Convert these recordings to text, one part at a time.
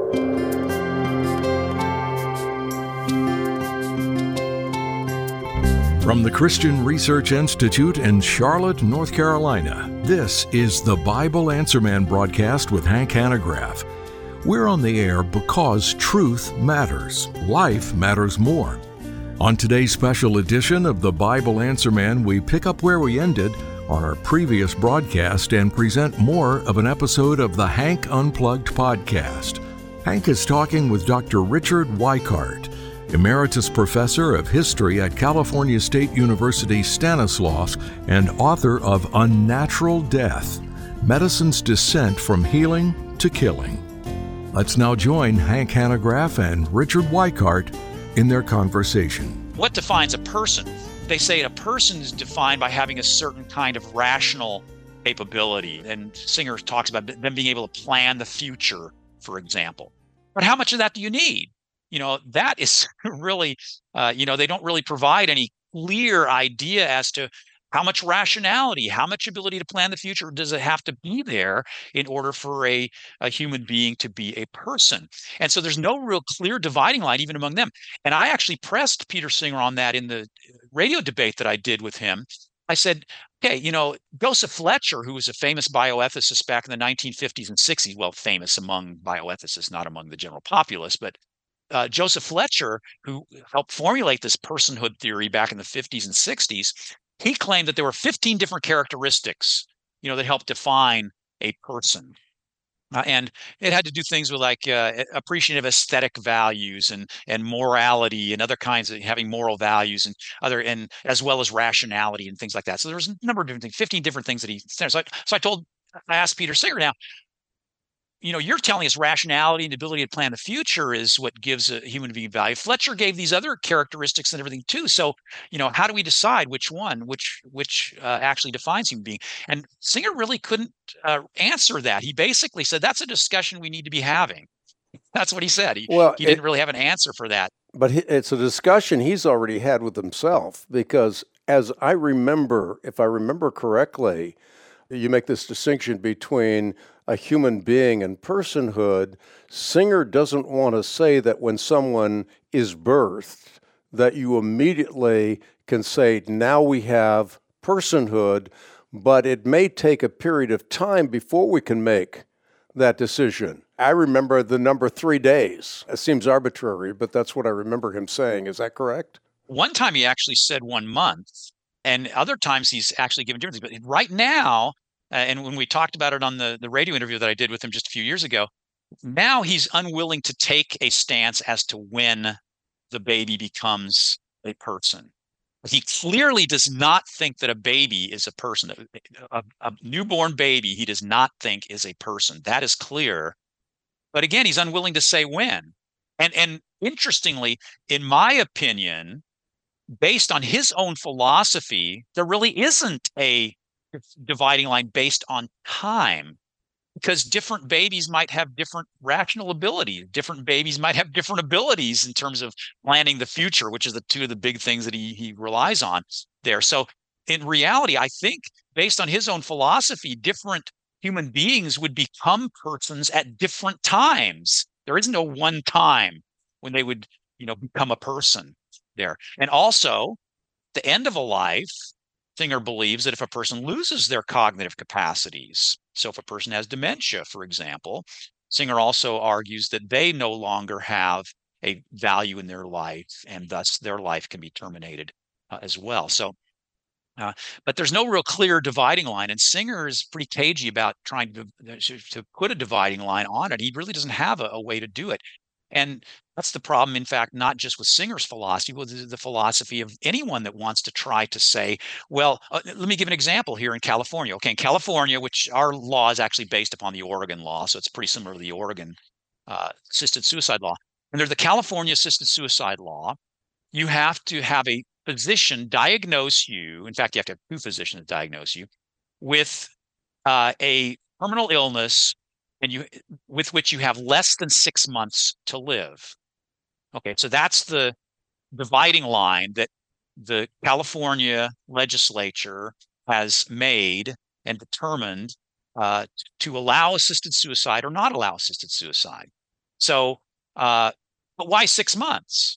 From the Christian Research Institute in Charlotte, North Carolina, this is the Bible Answer Man broadcast with Hank Hanegraaff. We're on the air because truth matters. Life matters more. On today's special edition of the Bible Answer Man, we pick up where we ended on our previous broadcast and present more of an episode of the Hank Unplugged podcast. Hank is talking with Dr. Richard Weikart, Emeritus Professor of History at California State University Stanislaus and author of Unnatural Death, Medicine's Descent from Healing to Killing. Let's now join Hank Hanegraaff and Richard Weikart in their conversation. What defines a person? They say a person is defined by having a certain kind of rational capability. And Singer talks about them being able to plan the future, for example. But how much of that do you need? That is really, they don't really provide any clear idea as to how much rationality, how much ability to plan the future does it have to be there in order for a human being to be a person. And so there's no real clear dividing line even among them. And I actually pressed Peter Singer on that in the radio debate that I did with him. I said, okay, Joseph Fletcher, who was a famous bioethicist back in the 1950s and 60s, well, famous among bioethicists, not among the general populace, but Joseph Fletcher, who helped formulate this personhood theory back in the 50s and 60s, he claimed that there were 15 different characteristics, that helped define a person. And it had to do things with like appreciative aesthetic values and morality and other kinds of having moral values and as well as rationality and things like that. So there was a number of different things, 15 different things that he said. So I asked Peter Singer now, you're telling us rationality and ability to plan the future is what gives a human being value. Fletcher gave these other characteristics and everything too. So, how do we decide which actually defines human being? And Singer really couldn't answer that. He basically said, that's a discussion we need to be having. That's what he said. He didn't really have an answer for that. But it's a discussion he's already had with himself, because as I remember, if I remember correctly, you make this distinction between a human being and personhood. Singer doesn't want to say that when someone is birthed, that you immediately can say, now we have personhood, but it may take a period of time before we can make that decision. I remember the number 3 days. It seems arbitrary, but that's what I remember him saying. Is that correct? One time he actually said 1 month, and other times he's actually given different things. But right now, and when we talked about it on the radio interview that I did with him just a few years ago, now he's unwilling to take a stance as to when the baby becomes a person. He clearly does not think that a baby is a person. A newborn baby, he does not think is a person. That is clear. But again, he's unwilling to say when. And interestingly, in my opinion, based on his own philosophy, there really isn't a dividing line based on time, because different babies might have different rational abilities. Different babies might have different abilities in terms of planning the future, which is the two of the big things that he relies on there. So in reality, I think based on his own philosophy, different human beings would become persons at different times. There is no one time when they would, become a person there. And also, the end of a life, Singer believes that if a person loses their cognitive capacities, so if a person has dementia, for example, Singer also argues that they no longer have a value in their life, and thus their life can be terminated as well. So, but there's no real clear dividing line, and Singer is pretty cagey about trying to put a dividing line on it. He really doesn't have a way to do it. And that's the problem, in fact, not just with Singer's philosophy, but the philosophy of anyone that wants to try to say, well, let me give an example here in California. Okay, in California, which our law is actually based upon the Oregon law, so it's pretty similar to the Oregon assisted suicide law. Under the California assisted suicide law, you have to have a physician diagnose you. In fact, you have to have 2 physicians diagnose you with a terminal illness and with which you have less than 6 months to live. Okay, so that's the dividing line that the California legislature has made and determined to allow assisted suicide or not allow assisted suicide. So, but why 6 months?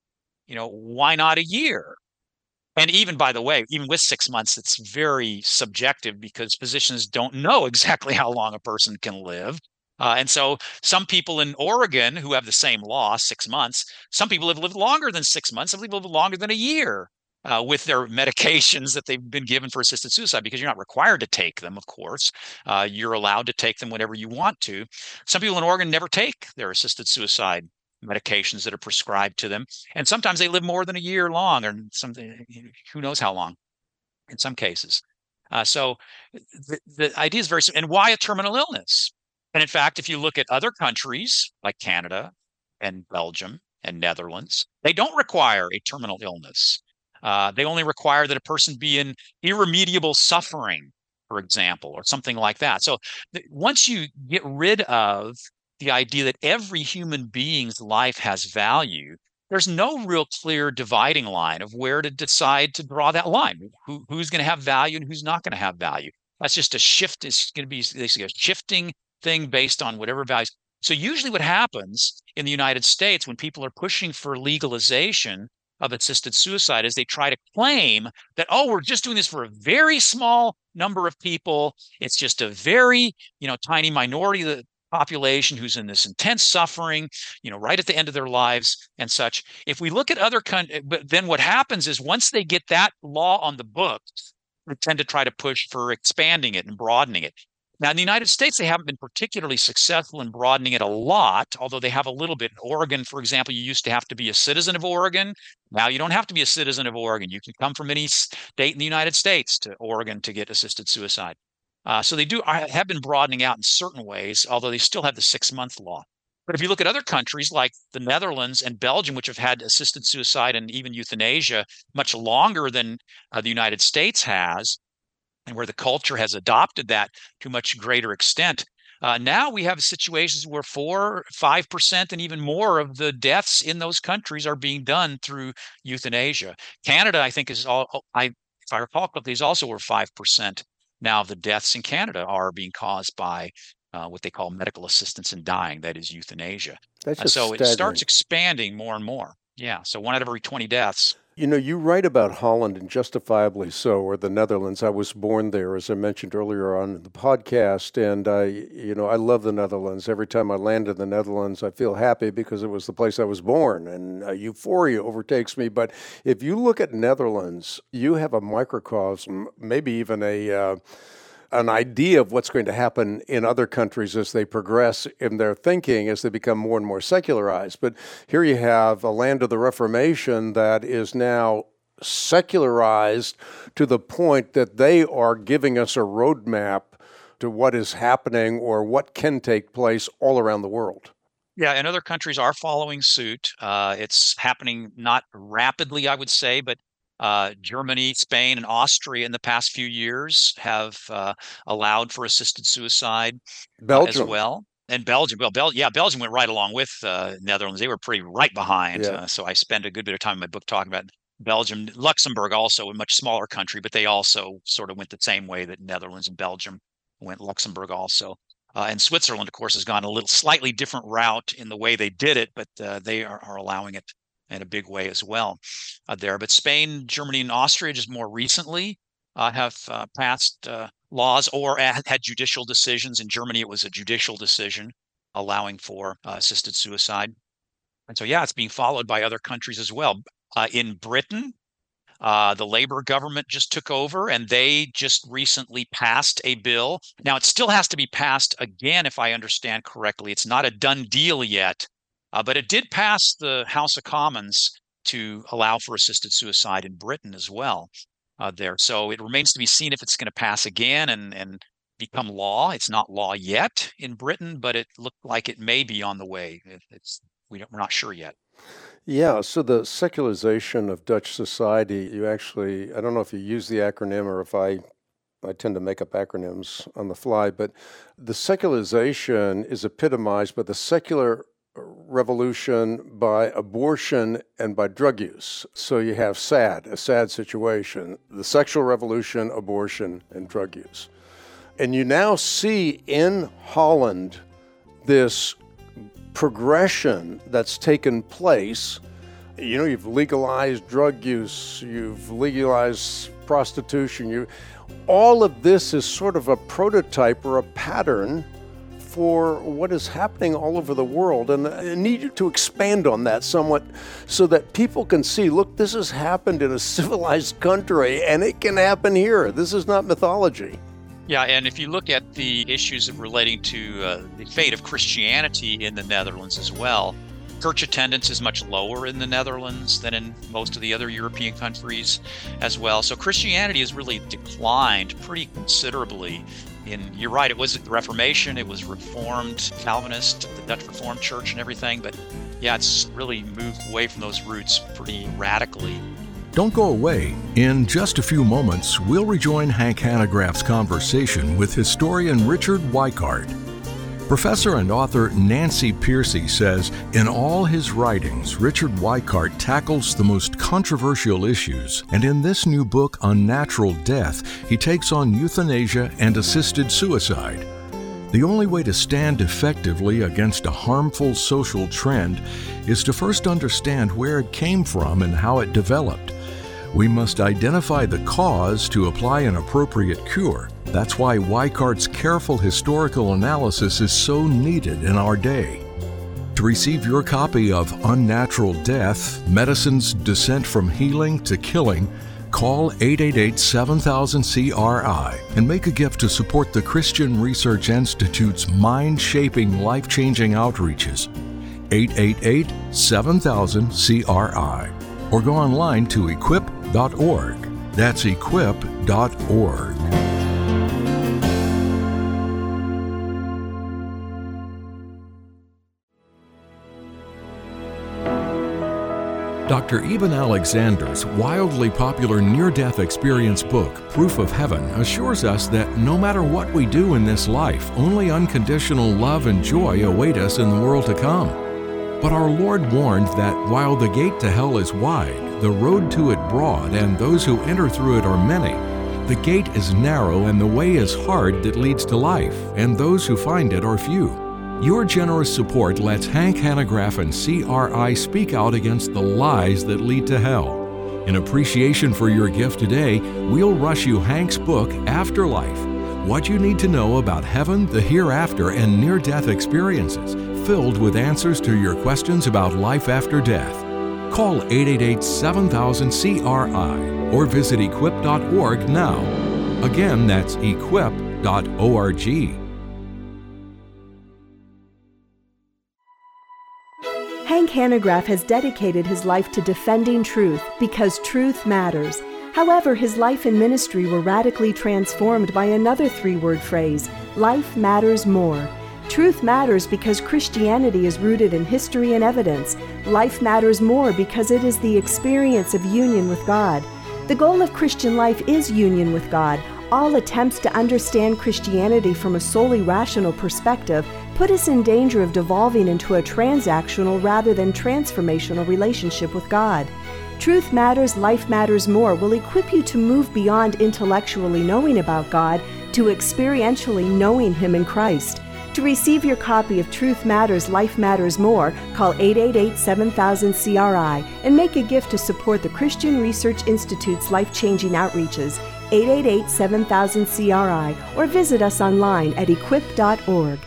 Why not a year? And even, by the way, even with 6 months, it's very subjective because physicians don't know exactly how long a person can live. And so some people in Oregon who have the same law, 6 months, some people have lived longer than 6 months, some people have lived longer than a year with their medications that they've been given for assisted suicide, because you're not required to take them, of course. You're allowed to take them whenever you want to. Some people in Oregon never take their assisted suicide medications that are prescribed to them. And sometimes they live more than a year long, or something, who knows how long in some cases. So the idea is very simple. And why a terminal illness? And in fact, if you look at other countries like Canada and Belgium and Netherlands, they don't require a terminal illness. They only require that a person be in irremediable suffering, for example, or something like that. So once you get rid of the idea that every human being's life has value, there's no real clear dividing line of where to decide to draw that line. Who's going to have value and who's not going to have value? That's just a shift. It's going to be basically a shifting thing based on whatever values. So usually what happens in the United States when people are pushing for legalization of assisted suicide is they try to claim that, oh, we're just doing this for a very small number of people. It's just a very, tiny minority of the population who's in this intense suffering, right at the end of their lives and such. If we look at other countries, but then what happens is once they get that law on the books, they tend to try to push for expanding it and broadening it. Now, in the United States, they haven't been particularly successful in broadening it a lot, although they have a little bit. In Oregon, for example, you used to have to be a citizen of Oregon. Now you don't have to be a citizen of Oregon. You can come from any state in the United States to Oregon to get assisted suicide. So they have been broadening out in certain ways, although they still have the 6-month law. But if you look at other countries like the Netherlands and Belgium, which have had assisted suicide and even euthanasia much longer than the United States has, and where the culture has adopted that to much greater extent, now we have situations where 4, 5%, and even more of the deaths in those countries are being done through euthanasia. Canada, I think, if I recall correctly, is also where 5% now of the deaths in Canada are being caused by what they call medical assistance in dying, that is euthanasia. That's just so staggering. It starts expanding more and more. Yeah, so 1 out of every 20 deaths. You write about Holland, and justifiably so, or the Netherlands. I was born there, as I mentioned earlier on the podcast, and I love the Netherlands. Every time I land in the Netherlands, I feel happy because it was the place I was born, and euphoria overtakes me. But if you look at Netherlands, you have a microcosm, maybe even an idea of what's going to happen in other countries as they progress in their thinking, as they become more and more secularized. But here you have a land of the Reformation that is now secularized to the point that they are giving us a roadmap to what is happening or what can take place all around the world. Yeah, and other countries are following suit. It's happening not rapidly, I would say, but Germany, Spain, and Austria in the past few years have allowed for assisted suicide as well. And Belgium, Belgium went right along with Netherlands. They were pretty right behind. Yeah. So I spent a good bit of time in my book talking about Belgium. Luxembourg also, a much smaller country, but they also sort of went the same way that Netherlands and Belgium went. Luxembourg also. And Switzerland, of course, has gone a little slightly different route in the way they did it, but they are allowing it in a big way as well there. But Spain, Germany, and Austria just more recently have passed laws or had judicial decisions. In Germany, it was a judicial decision allowing for assisted suicide. And so, yeah, it's being followed by other countries as well. In Britain, the Labour government just took over, and they just recently passed a bill. Now, it still has to be passed again, if I understand correctly. It's not a done deal yet. But it did pass the House of Commons to allow for assisted suicide in Britain as well there. So it remains to be seen if it's going to pass again and become law. It's not law yet in Britain, but it looked like it may be on the way. We're not sure yet. Yeah, so the secularization of Dutch society, I don't know if you use the acronym or if I tend to make up acronyms on the fly, but the secularization is epitomized by the secular revolution by abortion and by drug use. So you have a sad situation, the sexual revolution, abortion, and drug use. And you now see in Holland this progression that's taken place. You know, you've legalized drug use, you've legalized prostitution, all of this is sort of a prototype or a pattern for what is happening all over the world. And I need you to expand on that somewhat so that people can see, look, this has happened in a civilized country and it can happen here. This is not mythology. Yeah, and if you look at the issues relating to the fate of Christianity in the Netherlands as well, church attendance is much lower in the Netherlands than in most of the other European countries as well. So Christianity has really declined pretty considerably. You're right, it was the Reformation, it was Reformed, Calvinist, the Dutch Reformed Church and everything, but yeah, it's really moved away from those roots pretty radically. Don't go away. In just a few moments, we'll rejoin Hank Hanegraaff's conversation with historian Richard Weikart. Professor and author Nancy Pearcey says in all his writings, Richard Weikart tackles the most controversial issues, and in this new book, Unnatural Death, he takes on euthanasia and assisted suicide. The only way to stand effectively against a harmful social trend is to first understand where it came from and how it developed. We must identify the cause to apply an appropriate cure. That's why Weikart's careful historical analysis is so needed in our day. To receive your copy of Unnatural Death, Medicine's Descent from Healing to Killing, call 888-7000-CRI and make a gift to support the Christian Research Institute's mind-shaping, life-changing outreaches. 888-7000-CRI. Or go online to equip.org. That's equip.org. Dr. Eben Alexander's wildly popular near-death experience book, Proof of Heaven, assures us that no matter what we do in this life, only unconditional love and joy await us in the world to come. But our Lord warned that while the gate to hell is wide, the road to it broad, and those who enter through it are many, the gate is narrow and the way is hard that leads to life, and those who find it are few. Your generous support lets Hank Hanegraaff and CRI speak out against the lies that lead to hell. In appreciation for your gift today, we'll rush you Hank's book, Afterlife: What You Need to Know About Heaven, the Hereafter, and Near-Death Experiences, filled with answers to your questions about life after death. Call 888-7000-CRI or visit equip.org now. Again, that's equip.org. Hank Hanegraaff has dedicated his life to defending truth because truth matters. However, his life and ministry were radically transformed by another three-word phrase: life matters more. Truth matters because Christianity is rooted in history and evidence. Life matters more because it is the experience of union with God. The goal of Christian life is union with God. All attempts to understand Christianity from a solely rational perspective put us in danger of devolving into a transactional rather than transformational relationship with God. Truth Matters, Life Matters More will equip you to move beyond intellectually knowing about God to experientially knowing Him in Christ. To receive your copy of Truth Matters, Life Matters More, call 888-7000-CRI and make a gift to support the Christian Research Institute's life-changing outreaches, 888-7000-CRI, or visit us online at equip.org.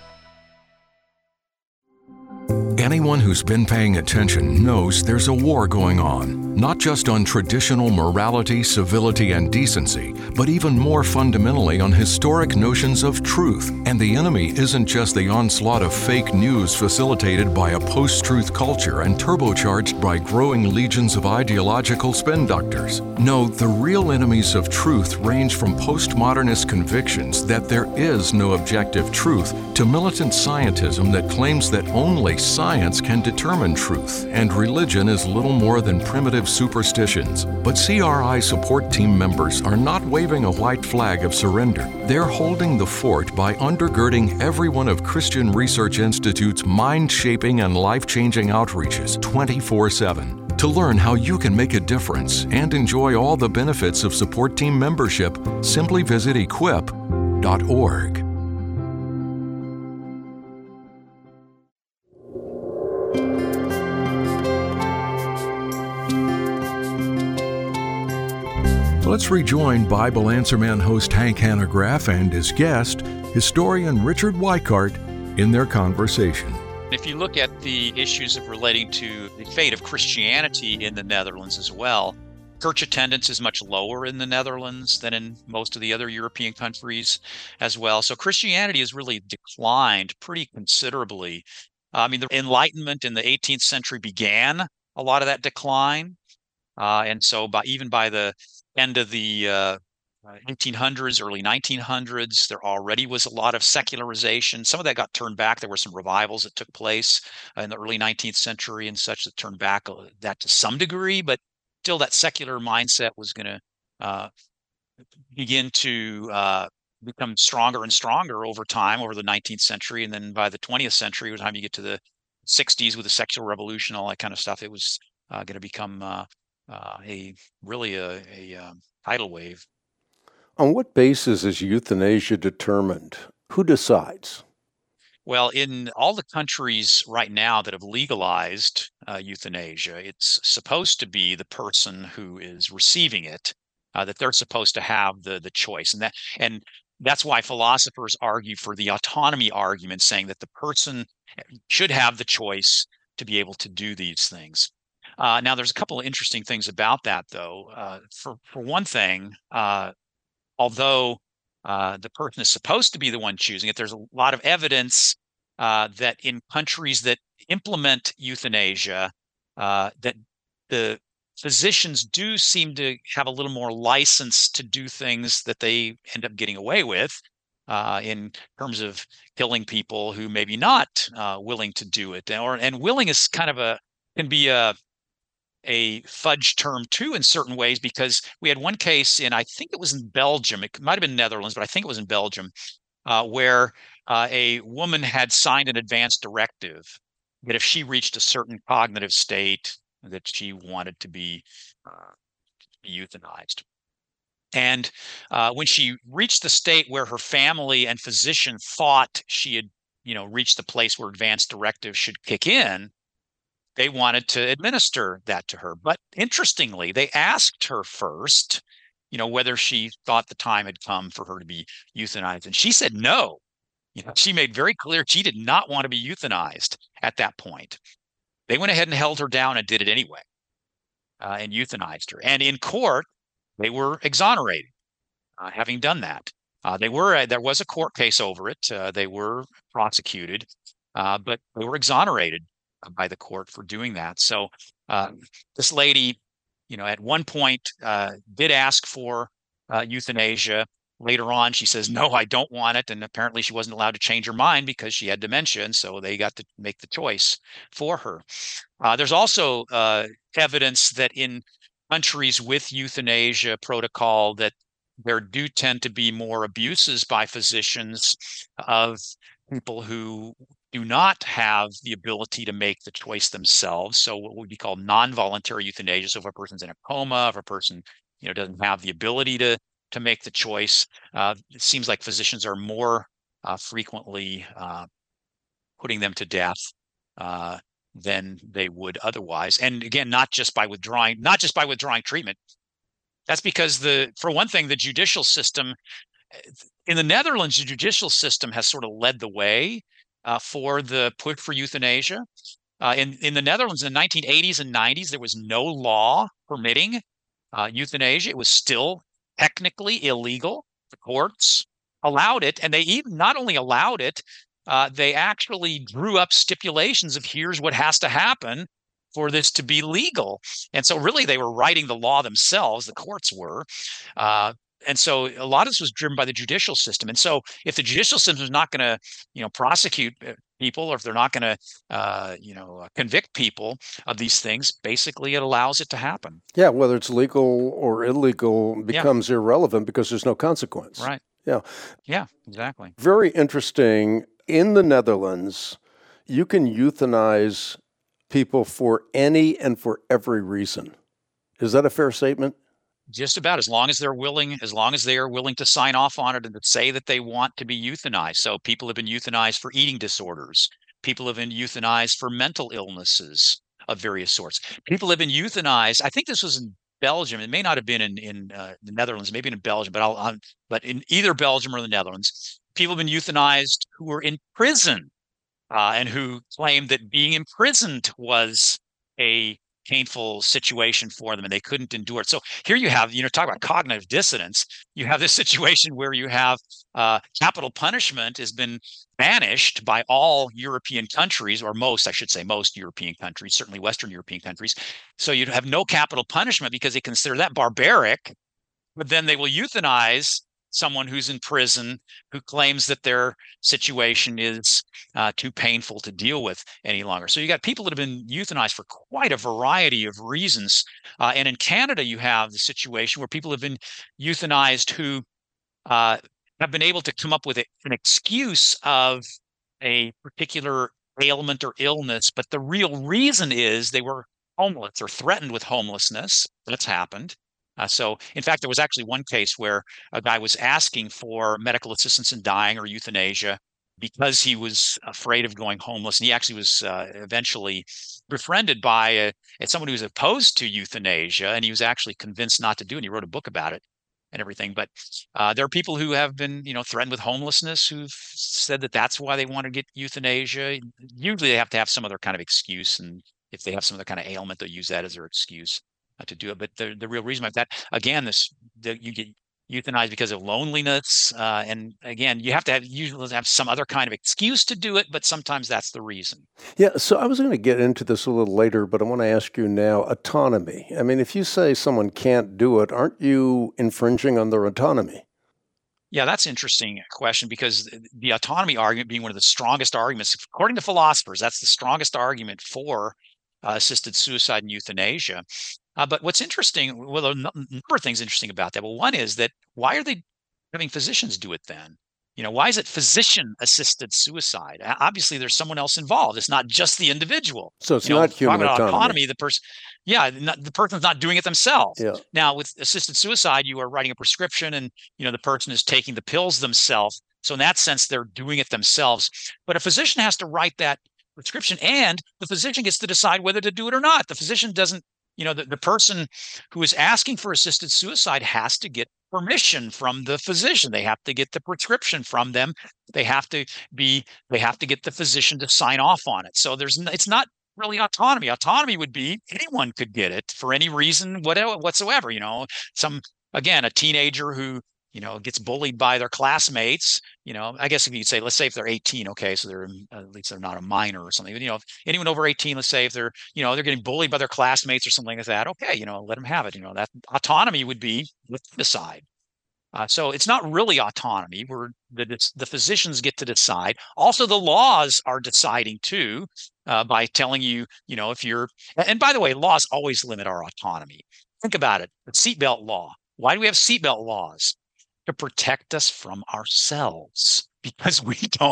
Anyone who's been paying attention knows there's a war going on, not just on traditional morality, civility, and decency, but even more fundamentally on historic notions of truth. And the enemy isn't just the onslaught of fake news facilitated by a post-truth culture and turbocharged by growing legions of ideological spin doctors. No, the real enemies of truth range from postmodernist convictions that there is no objective truth to militant scientism that claims that only science can determine truth, and religion is little more than primitive superstitions. But CRI support team members are not waving a white flag of surrender. They're holding the fort by undergirding every one of Christian Research Institute's mind-shaping and life-changing outreaches 24/7. To learn how you can make a difference and enjoy all the benefits of support team membership, simply visit equip.org. Let's rejoin Bible Answer Man host Hank Hanegraaff and his guest, historian Richard Weikart, in their conversation. If you look at the issues of relating to the fate of Christianity in the Netherlands as well, church attendance is much lower in the Netherlands than in most of the other European countries as well. So Christianity has really declined pretty considerably. The Enlightenment in the 18th century began a lot of that decline. And so even by the end of the 1800s, early 1900s, there already was a lot of secularization. Some of that got turned back. There were some revivals that took place in the early 19th century and such that turned back that to some degree, but still that secular mindset was going to begin to become stronger and stronger over time, over the 19th century. And then by the 20th century, by the time you get to the 60s with the sexual revolution, all that kind of stuff, it was going to become a tidal wave. On what basis is euthanasia determined? Who decides? Well, in all the countries right now that have legalized euthanasia, it's supposed to be the person who is receiving it, that they're supposed to have the choice. And that's why philosophers argue for the autonomy argument, saying that the person should have the choice to be able to do these things. Now, there's a couple of interesting things about that, though. For one thing, although the person is supposed to be the one choosing it, there's a lot of evidence that in countries that implement euthanasia, that the physicians do seem to have a little more license to do things that they end up getting away with in terms of killing people who maybe not willing to do it. And willing is can be a fudge term too in certain ways, because we had one case I think it was in Belgium, it might have been Netherlands, but I think it was in Belgium, where a woman had signed an advance directive that if she reached a certain cognitive state that she wanted to be euthanized. And when she reached the state where her family and physician thought she had, reached the place where advance directive should kick in, they wanted to administer that to her. But interestingly, they asked her first, whether she thought the time had come for her to be euthanized. And she said no. She made very clear she did not want to be euthanized at that point. They went ahead and held her down and did it anyway, and euthanized her. And in court, they were exonerated, having done that. There was a court case over it. They were prosecuted, but they were exonerated by the court for doing that. So this lady, at one point did ask for euthanasia. Later on, she says, no, I don't want it. And apparently she wasn't allowed to change her mind because she had dementia. And so they got to make the choice for her. There's also evidence that in countries with euthanasia protocol that there do tend to be more abuses by physicians of people who do not have the ability to make the choice themselves. So what would be called non-voluntary euthanasia. So if a person's in a coma, if a person doesn't have the ability to make the choice, it seems like physicians are more frequently putting them to death than they would otherwise. And again, not just by withdrawing treatment. That's because for one thing, the judicial system in the Netherlands, the judicial system has sort of led the way for the push for euthanasia. In the Netherlands in the 1980s and 90s, there was no law permitting euthanasia. It was still technically illegal. The courts allowed it, and they even not only allowed it, they actually drew up stipulations of here's what has to happen for this to be legal. And so really they were writing the law themselves, the courts were. And so a lot of this was driven by the judicial system. And so if the judicial system is not going to, prosecute people, or if they're not going to, convict people of these things, basically it allows it to happen. Yeah, whether it's legal or illegal becomes irrelevant because there's no consequence. Right. Yeah. Yeah, exactly. Very interesting. In the Netherlands, you can euthanize people for any and for every reason. Is that a fair statement? Just about, as long as they are willing to sign off on it and to say that they want to be euthanized. So people have been euthanized for eating disorders. People have been euthanized for mental illnesses of various sorts. People have been euthanized. I think this was in Belgium. It may not have been in the Netherlands, maybe in Belgium, but in either Belgium or the Netherlands, people have been euthanized who were in prison and who claimed that being imprisoned was a painful situation for them and they couldn't endure it. So here you have, talk about cognitive dissonance. You have this situation where you have capital punishment has been banished by all European countries, or most, I should say, most European countries, certainly Western European countries. So you'd have no capital punishment because they consider that barbaric, but then they will euthanize someone who's in prison who claims that their situation is too painful to deal with any longer. So you got people that have been euthanized for quite a variety of reasons. And in Canada, you have the situation where people have been euthanized who have been able to come up with an excuse of a particular ailment or illness, but the real reason is they were homeless or threatened with homelessness. That's happened. So, in fact, there was actually one case where a guy was asking for medical assistance in dying or euthanasia because he was afraid of going homeless. And he actually was eventually befriended by someone who was opposed to euthanasia, and he was actually convinced not to do it. And he wrote a book about it and everything. But there are people who have been, threatened with homelessness who've said that that's why they want to get euthanasia. Usually they have to have some other kind of excuse. And if they have some other kind of ailment, they'll use that as their excuse to do it. But the real reason behind that, again, you get euthanized because of loneliness. And again, you have to usually have some other kind of excuse to do it, but sometimes that's the reason. Yeah, so I was going to get into this a little later, but I want to ask you now, autonomy. I mean, if you say someone can't do it, aren't you infringing on their autonomy? Yeah, that's an interesting question, because the autonomy argument being one of the strongest arguments, according to philosophers, that's the strongest argument for assisted suicide and euthanasia. But what's interesting, well, a number of things interesting about that. Well, one is that why are they having physicians do it then? Why is it physician-assisted suicide? Obviously, there's someone else involved. It's not just the individual. So it's not human autonomy. The person's not doing it themselves. Yeah. Now, with assisted suicide, you are writing a prescription, and the person is taking the pills themselves. So in that sense, they're doing it themselves. But a physician has to write that prescription, and the physician gets to decide whether to do it or not. The physician doesn't. The person who is asking for assisted suicide has to get permission from the physician. They have to get the prescription from them. They have to get the physician to sign off on it. So it's not really autonomy. Autonomy would be anyone could get it for any reason, whatsoever. A teenager who gets bullied by their classmates. I guess if you say, let's say if they're 18, okay, so they're at least they're not a minor or something. But, anyone over 18, let's say if they're getting bullied by their classmates or something like that, okay, let them have it. That autonomy would be let them decide. So it's not really autonomy where the physicians get to decide. Also, the laws are deciding too by telling you, if you're. And by the way, laws always limit our autonomy. Think about it. The seatbelt law. Why do we have seatbelt laws? To protect us from ourselves, because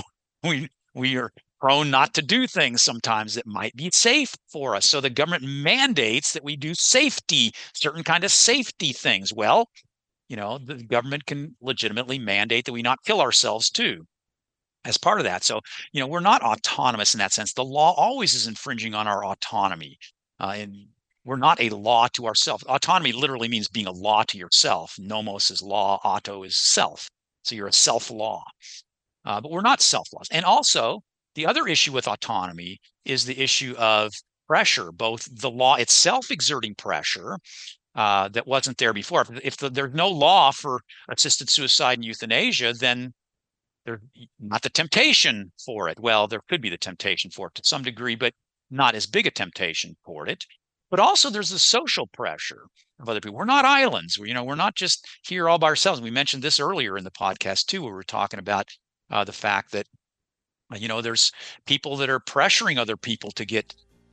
we are prone not to do things sometimes that might be safe for us. So the government mandates that we do certain kind of safety things. Well, the government can legitimately mandate that we not kill ourselves too as part of that. So, we're not autonomous in that sense. The law always is infringing on our autonomy. And we're not a law to ourselves. Autonomy literally means being a law to yourself. Nomos is law, auto is self. So you're a self-law. But we're not self-laws. And also, the other issue with autonomy is the issue of pressure, both the law itself exerting pressure that wasn't there before. If there's no law for assisted suicide and euthanasia, then there's not the temptation for it. Well, there could be the temptation for it to some degree, but not as big a temptation for it. But also there's the social pressure of other people. We're not islands. We're not just here all by ourselves. We mentioned this earlier in the podcast too, where we're talking about the fact that, there's people that are pressuring other people to get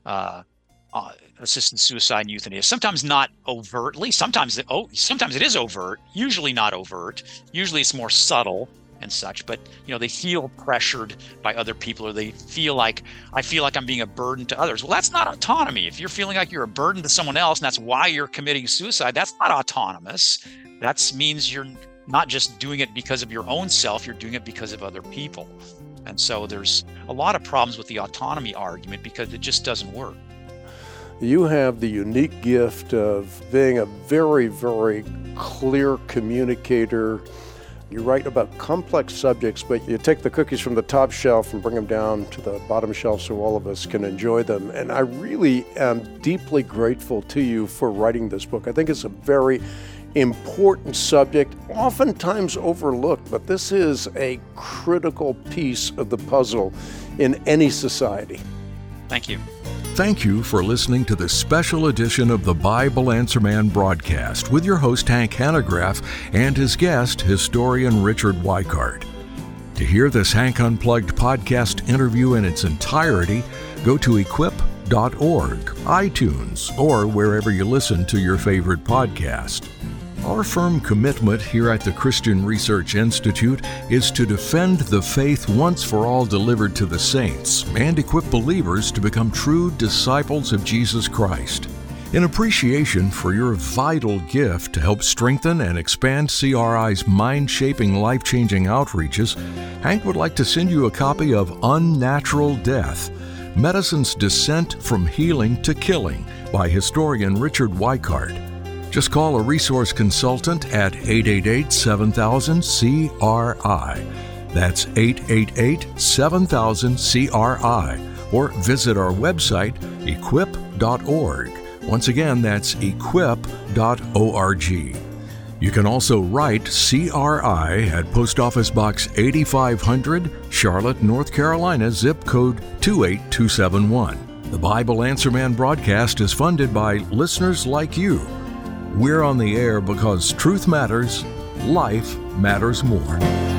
assisted suicide and euthanasia. Sometimes not overtly. Sometimes it is overt. Usually not overt. Usually it's more subtle and such, but they feel pressured by other people, or they feel like, I feel like I'm being a burden to others. Well, that's not autonomy. If you're feeling like you're a burden to someone else and that's why you're committing suicide, that's not autonomous. That means you're not just doing it because of your own self, you're doing it because of other people. And so there's a lot of problems with the autonomy argument because it just doesn't work. You have the unique gift of being a very, very clear communicator. You write about complex subjects, but you take the cookies from the top shelf and bring them down to the bottom shelf so all of us can enjoy them. And I really am deeply grateful to you for writing this book. I think it's a very important subject, oftentimes overlooked, but this is a critical piece of the puzzle in any society. Thank you. Thank you for listening to this special edition of the Bible Answer Man broadcast with your host Hank Hanegraaff and his guest, historian Richard Weikart. To hear this Hank Unplugged podcast interview in its entirety, go to equip.org, iTunes, or wherever you listen to your favorite podcast. Our firm commitment here at the Christian Research Institute is to defend the faith once for all delivered to the saints and equip believers to become true disciples of Jesus Christ. In appreciation for your vital gift to help strengthen and expand CRI's mind-shaping, life-changing outreaches, Hank would like to send you a copy of Unnatural Death, Medicine's Descent from Healing to Killing by historian Richard Weikart. Just call a resource consultant at 888-7000-CRI. That's 888-7000-CRI. Or visit our website, equip.org. Once again, that's equip.org. You can also write CRI at Post Office Box 8500, Charlotte, North Carolina, zip code 28271. The Bible Answer Man broadcast is funded by listeners like you. We're on the air because truth matters, life matters more.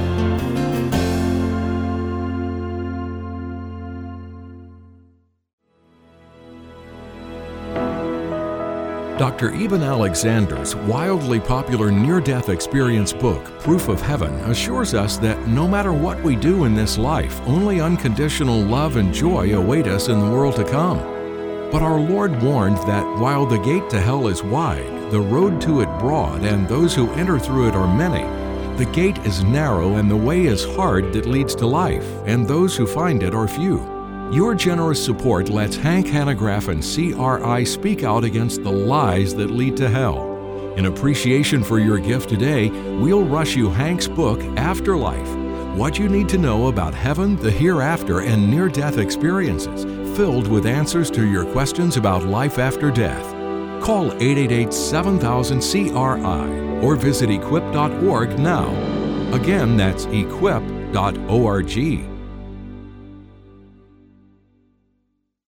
Dr. Eben Alexander's wildly popular near-death experience book, Proof of Heaven, assures us that no matter what we do in this life, only unconditional love and joy await us in the world to come. But our Lord warned that while the gate to hell is wide, the road to it broad, and those who enter through it are many, the gate is narrow and the way is hard that leads to life, and those who find it are few. Your generous support lets Hank Hanegraaff and CRI speak out against the lies that lead to hell. In appreciation for your gift today, we'll rush you Hank's book, Afterlife, What You Need to Know About Heaven, the Hereafter, and Near-Death Experiences, filled with answers to your questions about life after death. Call 888-7000-CRI or visit equip.org now. Again, that's equip.org.